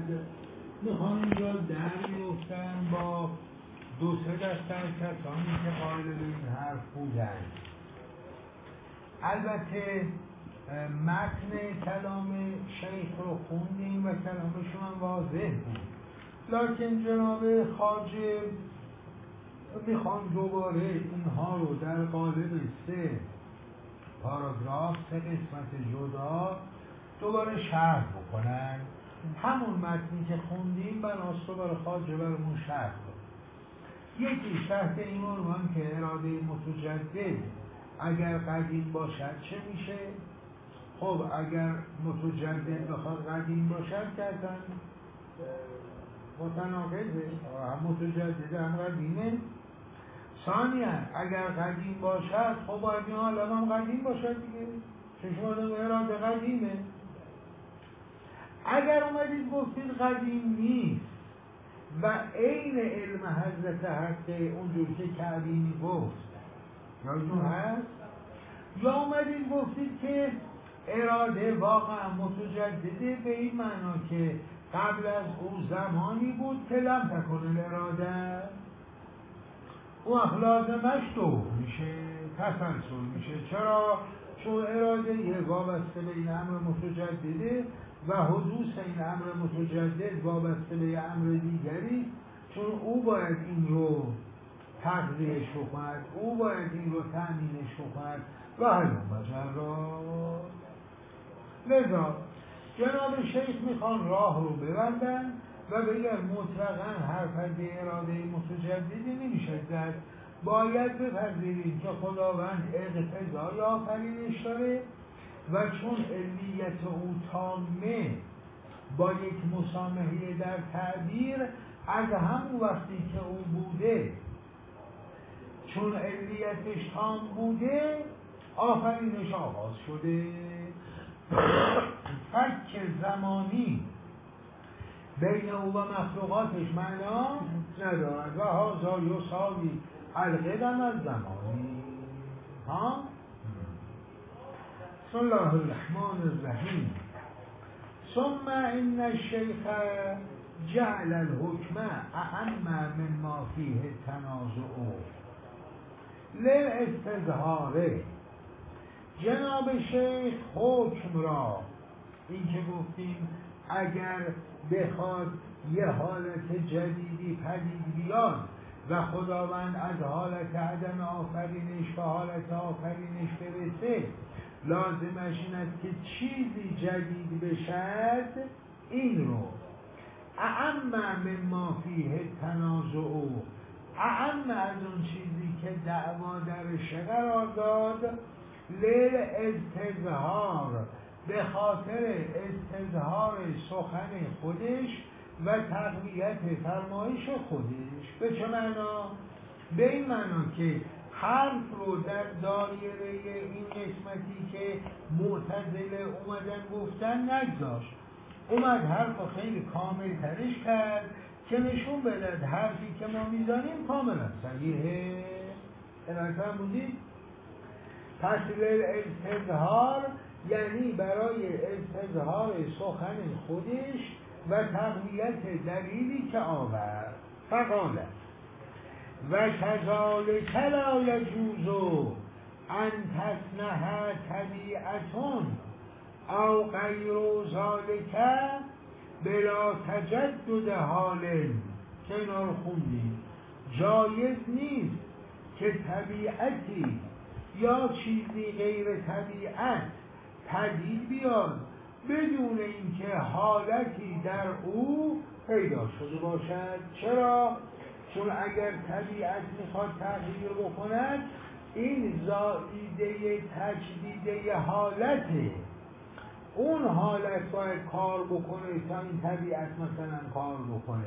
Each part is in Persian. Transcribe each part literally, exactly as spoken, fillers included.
میخوان اینجا در میفتن با دو سه دسته از کسانی که قائل به این حرف بودن. البته متن کلام شیخ رو خوندیم و کلامشون هم واضح بود، لکن جناب خواجه میخوان دوباره اینها رو در قالب سه پاراگراف، سه قسمت جدا دوباره شرح بکنن. همون متنی که خوندیم بناست رو برای خواجه برمون شرح کنن. یکی تحت این عنوان که اراده متجدد اگر قدیم باشد چه میشه؟ خب اگر متجدد بخواد قدیم باشد که اصلا متناقضه، هم متجدد هم قدیمه. ثانیاً اگر قدیم باشد خب باید این عالم هم قدیم باشد دیگه، چشم آدم اراده قدیمه. اگر اومدید گفتید قدیم نیست و عین علم حضرت حق اونجور که کعبی میگفت یادتون هست، یا اومدید گفتید که اراده واقعا متجدده به این معنا که قبل از اون زمانی بود که لم تکن اراده، اون لازمش دو میشه، تسلسل میشه. چرا؟ چون اراده یه وابسته به این امر متجدده و حدوث این امر متجدد وابسته به یه امر دیگری، چون او باید این رو تقضیهش بکند، او باید این رو تأمینش بکند و هلون مجرا. لذا جناب شیخ میخوان راه رو ببندن و بگن مطلقاً حرف از اراده متجددی نمیشه زد، باید بپذیریم که خداوند اقتضای آفرینش داره و چون علیت او تامه با یک مسامحه در تعبیر از همون وقتی که او بوده، چون علیتش تام بوده آفرینش آغاز شده. فک زمانی بین او و مخلوقاتش معنا ندارد و هازا یساوی القدم از زمانی. ها؟ بسم الله الرحمن الرحیم. ثم ان الشیخ جعل الحکم اعم مما فیه تنازع للاستظهار. جناب شیخ حکم را، این که گفتیم اگر بخواد یه حالت جدیدی پدید بیاد و خداوند از حالت عدم آفرینش به حالت آفرینش برسه، لازمش این است که چیزی جدید بشد. این رو اعم مما فیه تنازع، اعم از اون چیزی که دعوا درش قرار داد، للاستظهار، به خاطر استظهار سخن خودش و تقویت فرمایش خودش. به چه معنا؟ به این معنا که حرف رو در دایره این قسمتی که معتزله اومدن گفتن نگذاشت، اومد حرف رو خیلی کامل ترش کرد که نشون بدهد حرفی که ما میزنیم کاملا صحیحه. انتظار بودید؟ پس للاستظهار یعنی برای استظهار سخن خودش و تقویت دلیلی که آورد. فقاله و کذالک لا یجوز ان تصنع طبیعتون او غیر ذالک بلا تجدد حال. که اینا رو خوندیم. جایز نیست که طبیعتی یا چیزی غیر طبیعت پدید بیاد بدون اینکه حالتی در او پیدا شده باشد. چرا؟ چون اگر طبیعت میخواد تغییر بکند، این زائیده تجدیده حالته، اون حالت باید کار بکنه تا این طبیعت مثلا کار بکنه.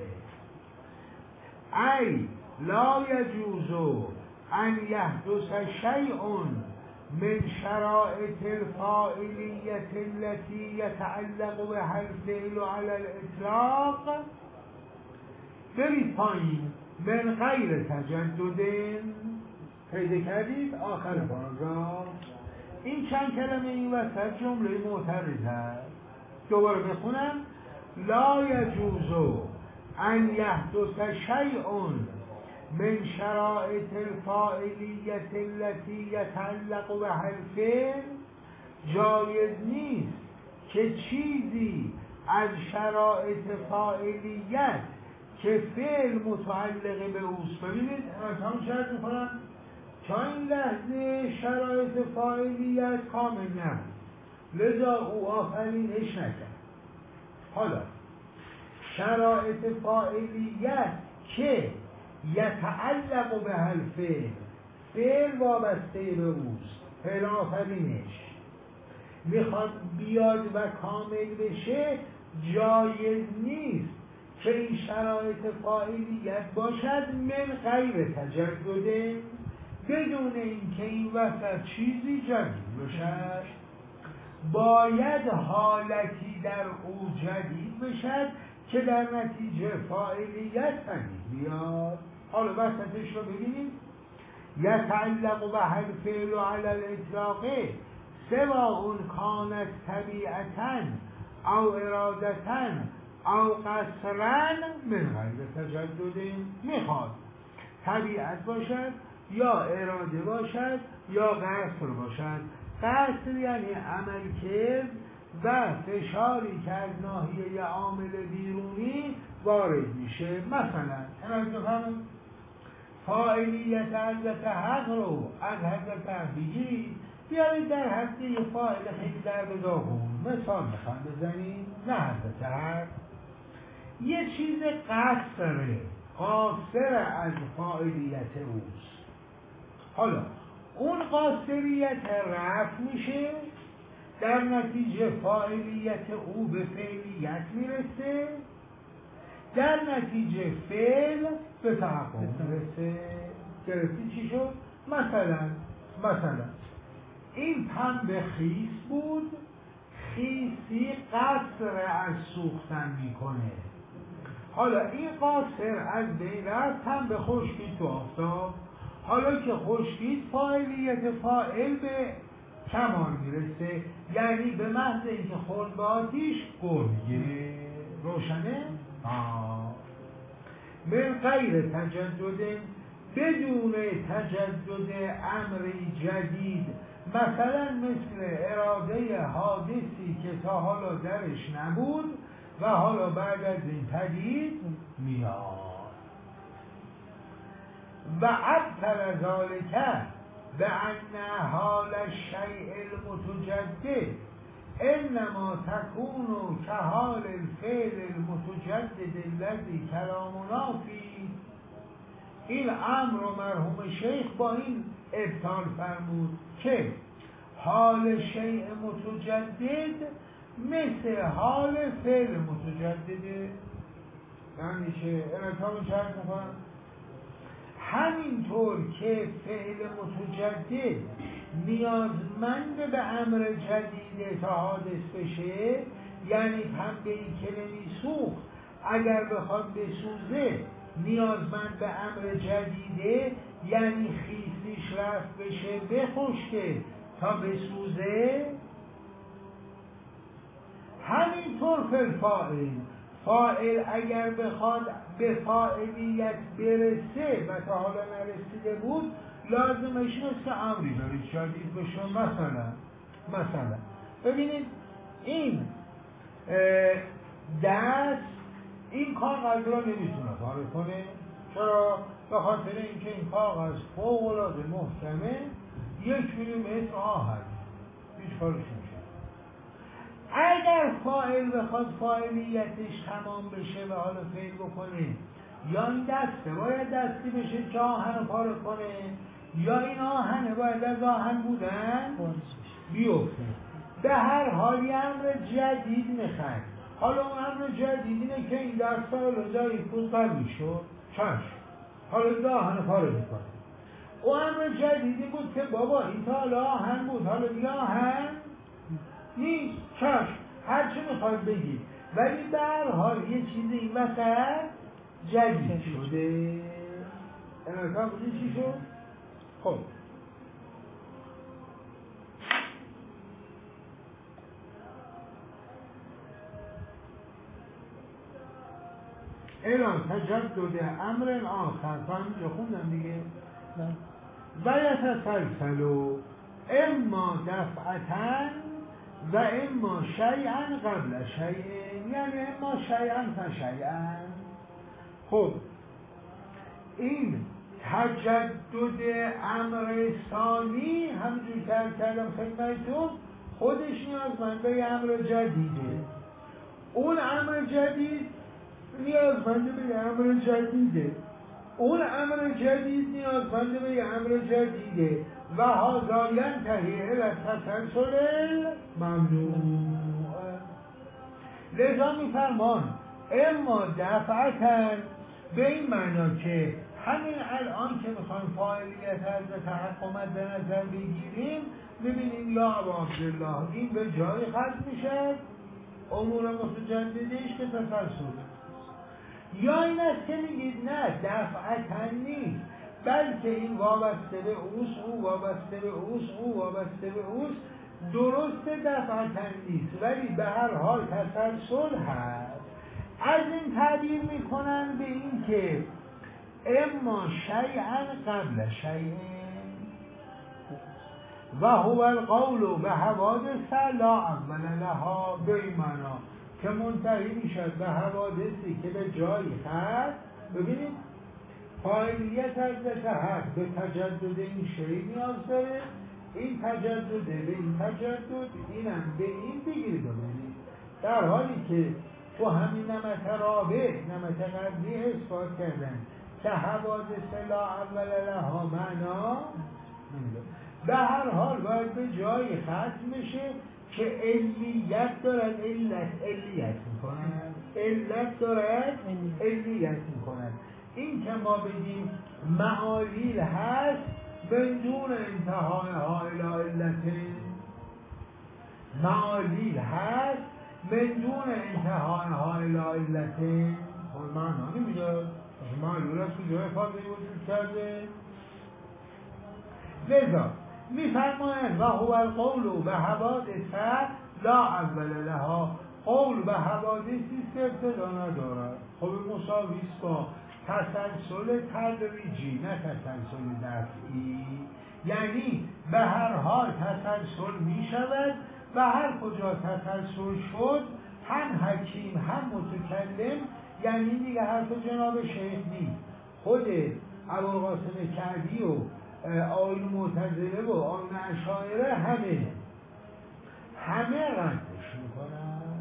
ای لا یجوز ان یحدث شیء من شرائط الفاعلیت التي يتعلق بها الفعل على الاطلاق. برید پایین. من غیر تجدد. پیدا کردید آخر پاراگراف. این چند کلمه این وسط جمله معترض هست. دوباره بخونم. لا یجوز ان یحدث شیء من شرائط الفاعلیت التي یتعلق بها الفعل، جایز نیست که چیزی از شرایط فاعلیت که فعل متعلق به اوست. ببینید همون شرط میکنم تا این لحظه شرایط فاعلیت کامل نبود، لذا او آفرینش نکرد. حالا شرایط فاعلیت که یتعلق به الفعل، فعل وابسته به اوست، فعل آفرینش میخواد بیاد و کامل بشه، جایز نیست که این شرایط فاعلیت باشد من غیر تجدد، بدون اینکه این وسط چیزی جدید باشد. باید حالتی در او جدید بشد که در نتیجه فاعلیت پدید بیاد. حالا وسطش رو ببینید. یتعلق به الفعل علی الاطلاق سواء کانت طبیعتا او ارادتا او قصرا من غیر تجدد، میخواد طبیعت باشد یا اراده باشد یا قصر باشد. قصر یعنی عمل کرد و فشاری که از ناحیه عامل بیرونی وارد میشه. مثلا توجه فاعلیت حضرت حق رو از حضرت حق بگیرید بیارید در حد یه فاعل خیلی در بداغون مثال میخوام بزنید، نه حضرت حق یه چیز قصره، قاصر از فاعلیت اوست. حالا اون قاصریت رفع میشه، در نتیجه فاعلیت او به فعلیت میرسه، در نتیجه فعل به تحقق میرسه. گرفتی چی شد؟ مثلا مثلا این پنبه خیس بود، خیسی قصر از سوختن میکنه. حالا این قاصر از بین رفت، پنبه خشکید تو آفتاب. حالا که خشکید فاعلیت فاعل به کمال میرسه، یعنی به محض اینکه خورد به آتیش گر میگیره. روشنه؟ آه. من غیر تجدد، بدون تجدد امری جدید، مثلا مثل اراده حادثی که تا حالا درش نبود و حالا بعد از این پدید میاد. و ابطل ذالک به ان حال الشیء المتجدد انما تكون كحال الفعل المتجدد الذي كلامنا فيه. این امر رو مرحوم شیخ با این ابطال فرمود که حال شیء متجدد مثل حال فعل متجدده. یعنی چه؟ ارتباط چرک میکنم همینطور که فعل متجدد نیازمند به امر جدید تا حادث بشه، یعنی پنبه‌ای که نمیسوخت اگر بخواد بسوزه نیازمند به امر جدیده، یعنی خیسیش رفت بشه بخشکه تا بسوزه. همینطور فعل فاعل اگر بخواد به فاعلیت برسه و تا حالا نرسیده بود، لازمش نیست که امری دارید جدید بشه. مثلا مثلا ببینید این دست این کاغذ را نمیتونه پاره کنه. چرا؟ به خاطر اینکه این کاغذ فوق العاده محکمه، یک میلیمتر آهن هیچ کارش نمیشه. اگر فاعل بخواد فاعلیتش تمام بشه و حالا فعل بکنه، یا این دسته باید دستی بشه که آهن رو پاره کنه، یا این آهنه باید از آهن بودن بیفته. به هر حال یه امر جدید میخواد. حالا اون امر جدید اینه که این دسته رو جایی پول قلبی شد چشم، حالا این آهن رو پاره میکنه. اون امر جدیدی بود که بابا این تا حالا آهن بود، حالا دیگه آهن نیست، چشم، هرچی میخواد بگید، ولی به هر حال یه چیزی این وسط جدید شده. امکان بودی چی شد؟ خب الا تجدد امر آخر. تا اینجا خوندم دیگه. و یتسلسلو اما دفعتن و اما شیئا قبل شیئا، یعنی اما شیئا فشیئا. خب این تجدد امر ثانی همجور که کردم خدمتتون خودش نیازمند به امر جدیده، اون امر جدید نیازمند به امر جدیده، اون امر جدید نیازمند به امر جدیده و هذا ینتهی الی التسلسل ممنوع. لذا میفرمان اما دفعتن به این معنا که همین الان که میخوایم فاعلیت حضرت حق مد نظر بگیریم ببینیم یا ابا عبدالله این به جای ختم میشه امور متجددش که تسلسل، یا این است که میگید نه دفعتن نیست بلکه این وابسته به اوس، او وابسته به اوس، او وابسته به اوس، درست دفعتن نیست ولی به هر حال تسلسل هست. از این تعبیر میکنن به این که اما شیئا قبل شیئا و هو القول به حوادث لا اول لها، به این معنا که منتهی میشد به حوادثی که به جایی هست. ببینید فاعلیت حضرت حق به تجدد این شیء نیاز داره، این تجدد به این تجدد، اینم به این بگیرید. ببینید در حالی که تو همین نمط رابع نمط قبلی اثبات کردن که حوادث لا اول لها معنا نمیده، به هر حال باید به جای ختم بشه که علیت دارد، علت علیت میکنن، علت دارد علیت میکنن. این که ما بگیم معالیل هست بدون انتهای ها الی علت، معالیل هست بدون انتهای ها الی علت، خب معنا نمیداد معلول است که جای فاضی وجود کرده. لذا میفرماید و هو القول به حوادث لا اول لها، قول به حوادثی که ابتدا ندارد. خب مساوی است با تسلسل تدریجی نه تسلسل دفعی، یعنی به هر حال تسلسل می شود و هر کجا تسلسل شد هم حکیم هم متکلم، یعنی دیگه حرف جناب شیخ نیست، خود ابوالقاسم کعبی و آیین معتزله و آیین اشاعره همه همه ردش میکنن.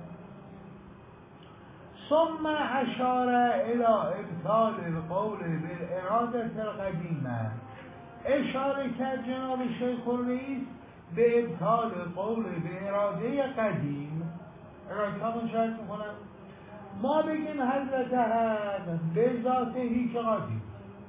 ثم اشار الى ابطال القول بالارادة القدیمه، اشاره کرد جناب شیخ الرئیس به ابطال قول به اراده قدیم. اراده همون شرط میکنن ما بگیم حضرت حق به ذات هیچ قدیم،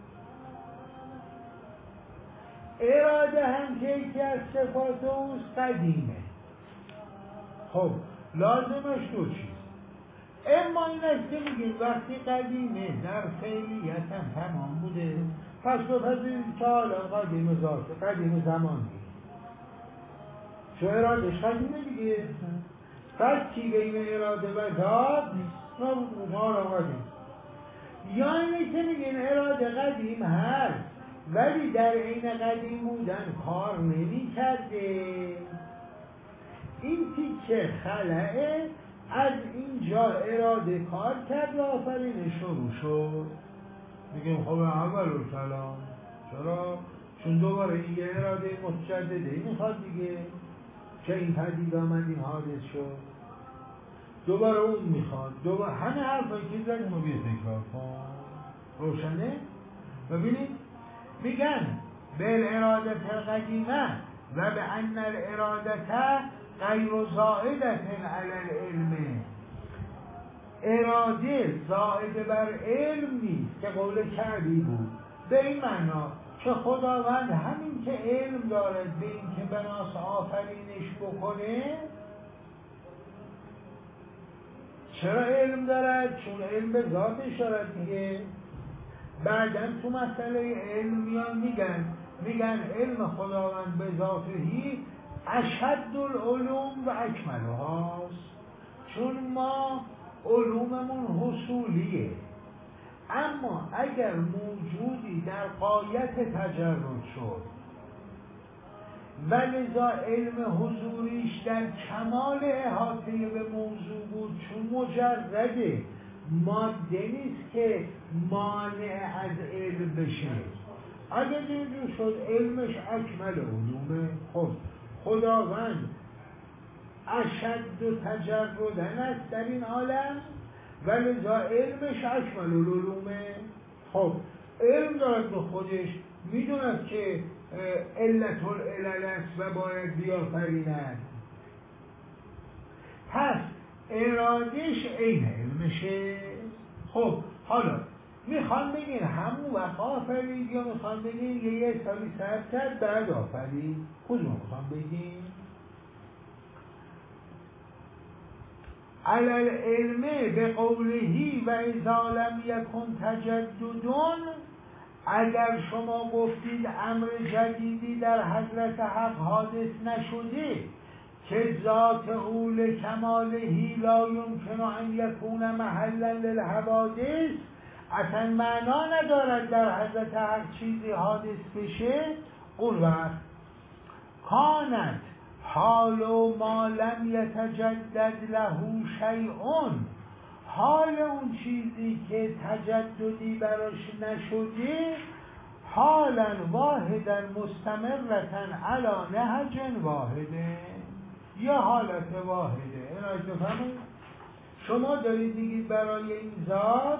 اراده هم که یکی از صفات اوست قدیمه. خب لازمش دو چیز، اما این است که میگیم وقتی قدیمه در فعلیت هم تمام بوده پس بپذیرید که حالا قدیم ذات قدیم زمان دیگه، چون ارادهش قدیمه دیگه، پس چی بین اراده و ذات نبود حالا قدیم. یا اینه که میگیم اراده قدیم هست ولی در عین قدیم بودن کار نمی کرده، این تیکه خلعه از اینجا اراده کار کرد و آفرین شروع شد. میگیم خب اول الکلام چرا؟ چون دوباره این یه اراده متجدده میخواد دیگه که این پدید آمد این حادث شد، دوباره اون میخواد، دوباره همه حرفایی که زنیم رو بیه تکرار کن. روشنه؟ ببینید میگن به اراده القدیمه و به ان الارادته غیر زائدت علی العلم، اراده زائد بر علم نیست که قول کعبی بود، به این معنا که خداوند همین که علم دارد به این که بناس آفرینش بکنه. چرا علم دارد؟ چون علم به ذاتش دارد دیگه. بعداً تو مسئله علم میان میگن میگن علم خداوند به ذاتهی اشد العلوم و اکملهاست، چون ما علوممون حصولیه، اگر موجودی در غایت تجرد شد و لذا علم حضوریش در کمال احاطه به موضوع بود، چون مجرده ماده نیست که مانع از علم بشه. اگر اینجور شد علمش اکمل علومه. خب خداوند اشد و تجردن است در این عالم و لذا علمش اکمل العلومه. خب علم دارد به خودش، میدوند که علت العلل است و باید بیافریند، پس ارادش عین علمشه. خب حالا میخوان بگین همون وقت آفرید یا میخوان بگین یه یه سالی سر کرد بعد آفرید؟ کدوم میخوان بگین؟ علل علمه به قولهی و اذا لم یکن تجددون، اگر شما گفتید امر جدیدی در حضرت حق حادث نشده که ذات او لکمالهی لا یمکن ان یکون محلا للحوادث، اصلا معنا ندارد در حضرت حق چیزی حادث بشه. قول وقت کانت حال و ما لم یتجدد له شیئون، حال اون چیزی که تجددی براش نشده حالا واحدا مستمرتن علا نهج واحده، یا حالت واحده. این رو بفهمید. شما دارید میگید برای این ذات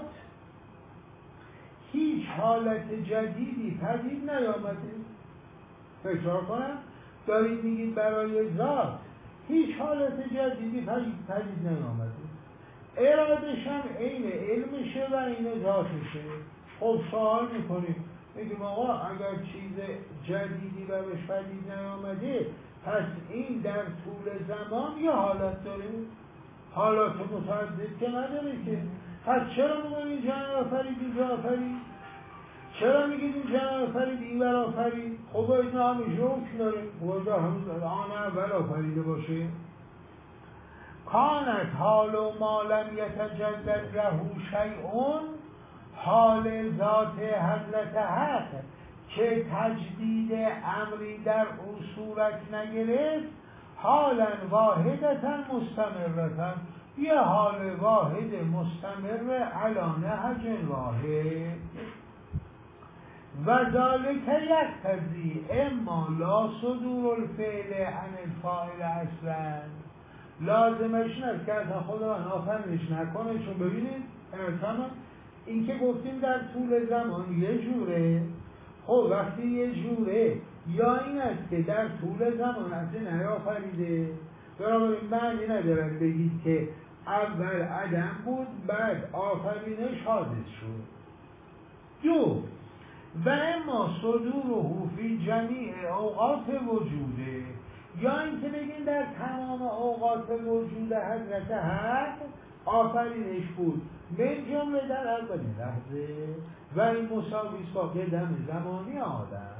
هیچ حالت جدیدی پدید نیامده. فکر کنم دارید میگید برای ذات هیچ حالت جدیدی پدید, پدید نیامده، ارادش هم عین علمشه و عین ذاتشه. خب سوال میکنیم میگیم آقا اگر چیز جدیدی براش پدید نیامده پس این در طول زمان یه حالت داره، حالات متعدد که نداره که. پس چرا میگن این جهان آفرید اینجا آفرید؟ چرا میگید این جهان آفرید این ور آفرید؟ خب باید همیشه حکم داره، باید همون آن اول آفریده باشه. کانت حال و ما لم یتجدد له شیئون، حال ذات حضرت حق که تجدید امری در او صورت نگرفت، حالا واحدتا مستمرتا، یه حال واحد مستمر علا نهج واحد. و ذالک یقتضی اما لا صدور الفعل عن الفاعل اصلا، لازمش نیست که اصلا خداوند آفرینش نکنه. چون ببینید ارتما این که گفتیم در طول زمان یه جوره، خب وقتی یه جوره یا این است که در طول زمان اصلا نیافریده، بنابراین معنی ندارد بگید که اول عدم بود بعد آفرینش حادث شد. دو و اما صدوره فی جمیع اوقات وجوده، یا اینکه بگیم در تمام اوقات وجود حضرت حق آفرینش بود، من جمله در اولین لحظه و این مساوی با قدم زمانی آدم.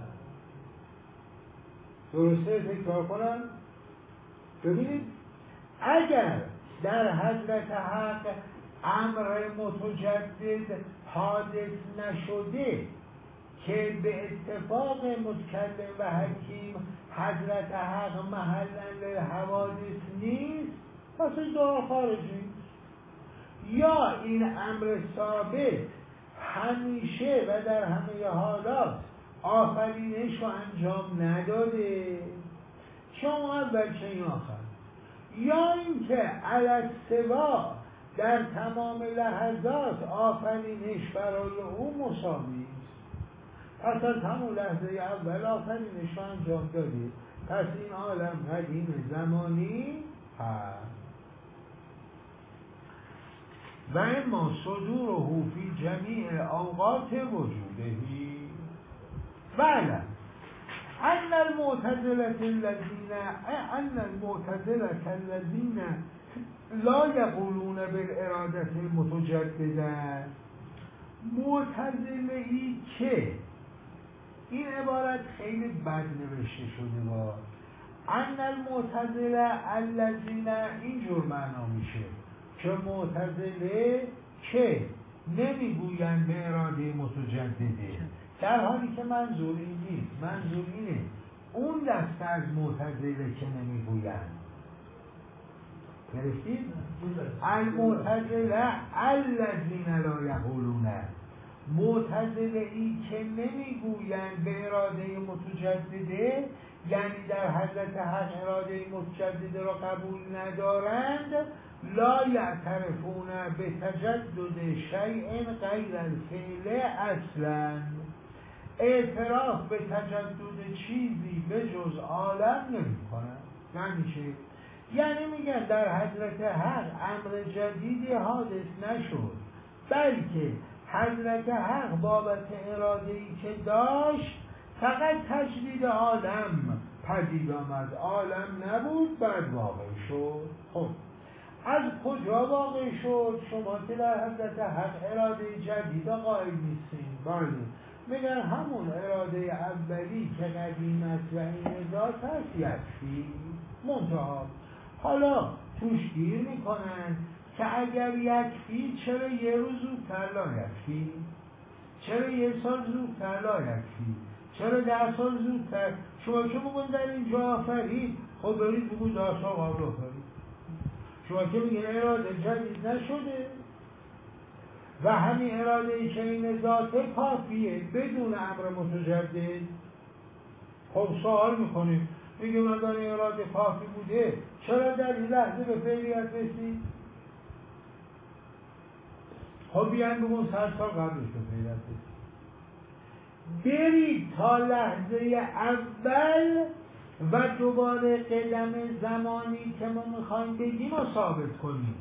درسته؟ تکرار کنم. ببینید اگر در حضرت حق امر متجدد حادث نشده که به اتفاق متکلم و حکیم حضرت حق محلا للحوادث نیست، پس این دعا خارجی. یا این امر ثابت همیشه و در همه حالات آفرینش رو انجام نداده، چون اول چه آخر. یا اینکه علی سوا در تمام لحظات آفرینش برای او مساوی است، پس از همون لحظه اول آفرینش رو انجام داده، پس این عالم قدیم زمانی هست. و اما صدوره فی جمیع اوقات وجودهی. بله ان المعتزله الذین ان المعتزله الذین لا یقولون بالارادة المتجدده، معتزله‌ای که این عبارت خیلی بد نوشته شده با ان المعتزله الذین اینجور معنا میشه که معتزله که نمیگویند به اراده متجدده، در حالی که منظور این نیست. منظور اینه اون دسته از معتزله که نمیگویند. گرفتید؟ المعتزله الذین لا یقولون، معتزله ای که نمیگویند به اراده متجدده، یعنی در حضرت حق اراده متجدده را قبول ندارند. لا یعترفون به تجدد شیء غیر الفعل اصلا، اعتراف به تجدد چیزی به جز عالم نمی کنند. یعنی چه؟ یعنی میگن در حضرت حق امر جدیدی حادث نشد، بلکه حضرت حق بابت اراده‌ای که داشت فقط تجدید عالم پدید آمد، عالم نبود بعد واقع شد. خب از کجا واقع شد؟ شما که در حضرت حق اراده جدید قائل نیستین. بله، میگن همون اراده اولی که قدیم است و این ذات است یکفی. منتها حالا توش گیر میکنن که اگر یکفی چرا یه روز زودتر لا یکفی؟ چرا یه سال زودتر لا یکفی؟ چرا ده سال زودتر؟ شما که بگون در اینجا آفرید، خب برید بگو ده سال قبل آفرید. شما که میگن اراده جدید نشده و همین اراده ای که این ذاته کافیه بدون امر متجدد. خب سوال میکنیم، میگه من در این اراده کافی بوده، چرا در این لحظه به فعلیت رسید؟ خب بیان بگون صد سال قبلش به فعلیت رسید. برید تا لحظه اول و دوباره قدم زمانی که ما میخوایم بگیم و ثابت کنیم،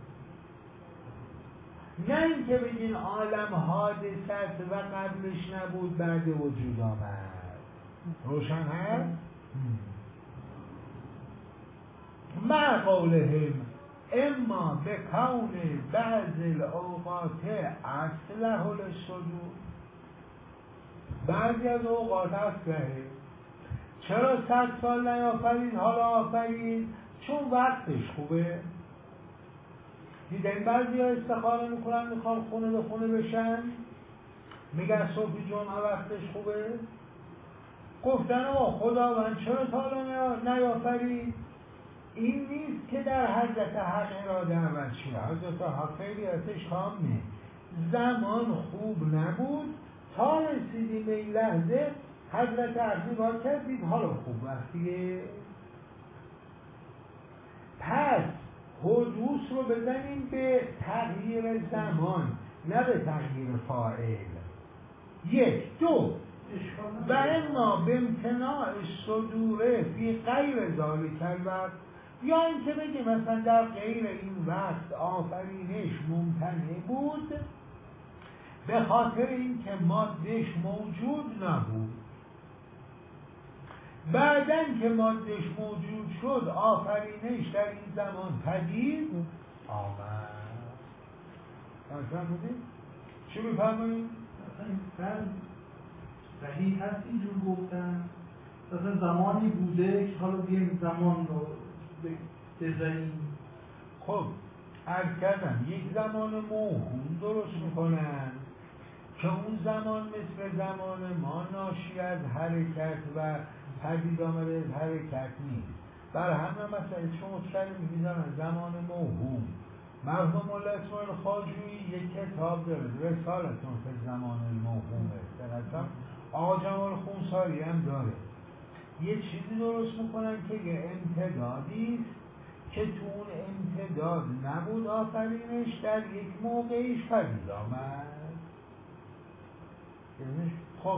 نه اینکه بگین عالم حادث است و قبلش نبود بعد وجود آمد. روشن هست؟ مع قولهم اما به کون بعض الاوقات اصله للصدور، بعضی از اوقات اصلهه. چرا صد سال نیافرید حالا آفرید؟ چون وقتش خوبه. دیدن بعضی ها استخاره میکنن میخوان خونه به خونه بشن، میگن صبحی جمعه وقتش خوبه. گفتن آقا خداوند چرا تا حالا نیافرید؟ این نیست که در حضرت حق اراده اول چیه. حضرت حق خیلیتش کامه، زمان خوب نبود تا رسیدیم به این لحظه حضرت حق نگاه کردید حالا خوب وقتیه. پس حدوث رو بزنیم به تغییر زمان نه به تغییر فاعل. یک. دو و اما به امتناع صدوره فی غیر ذالک الوقت، یا اینکه بگیم مثلا در غیر این وقت آفرینش ممتنع بود به خاطر اینکه مادهش موجود نبود، بعدن که مادهش موجود شد آفرینش در این زمان پدید آمد. اصلا بودید؟ چی میفرمایید؟ اصلا صحیح هست اینجور گفتن اصلا زمانی بوده که حالا بگیم زمان رو بذاریم. خب عرض کردم یک زمان موهوم درست میکنن که اون زمان مثل زمان ما ناشی از حرکت و پدید آمده از حرکت نیست. بر همه مسئله شما کلمه میزنن زمان موهوم. مرحوم مولا اسماعیل خواجویی یک کتاب داره رسالتون که زمان الموهومه، درستم آقا جمال خونساری هم داره. یه چیزی درست میکنن که یه امتدادی است که تو اون امتداد نبود آفرینش در یک موقعیش پدید آمد. خب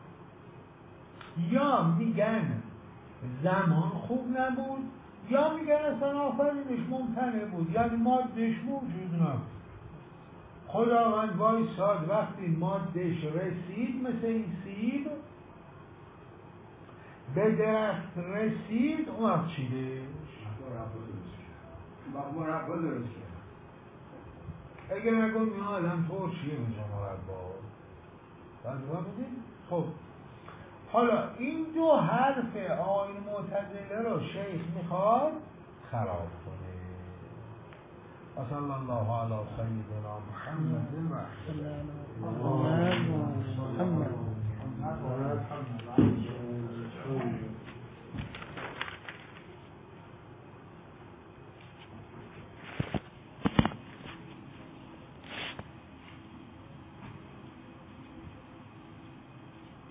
یا میگن زمان خوب نبود یا میگن اصلا آفرینش ممتنع بود، یعنی مادهش موجود نبود. خداوند وایساد وقتی مادهش رسید مثل این سیب به درخت رسید اون وقت چیدش مربا درست کرد. اگر نگم این آدم طور چیه میشه مربا بعد بودیم. خب حالا این دو حرف آیین معتزله رو شیخ میخواد خراب کنه. صلی الله علی سیدنا محمد و آه.